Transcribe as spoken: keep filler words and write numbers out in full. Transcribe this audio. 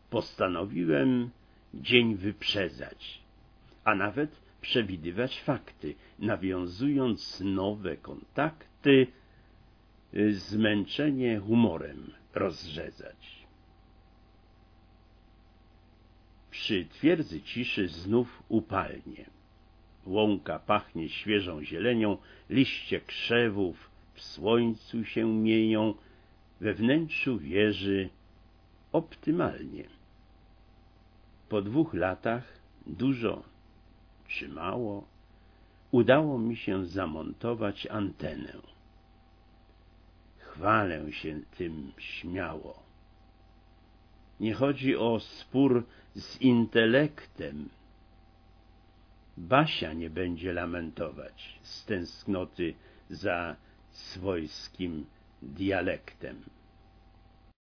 postanowiłem dzień wyprzedzać, a nawet przewidywać fakty, nawiązując nowe kontakty, zmęczenie humorem rozrzedzać. Przy twierdzy ciszy znów upalnie. Łąka pachnie świeżą zielenią, liście krzewów w słońcu się mienią, we wnętrzu wieży optymalnie. Po dwóch latach, dużo czy mało, udało mi się zamontować antenę. Chwalę się tym śmiało. Nie chodzi o spór z intelektem. Basia nie będzie lamentować z tęsknoty za swojskim dialektem.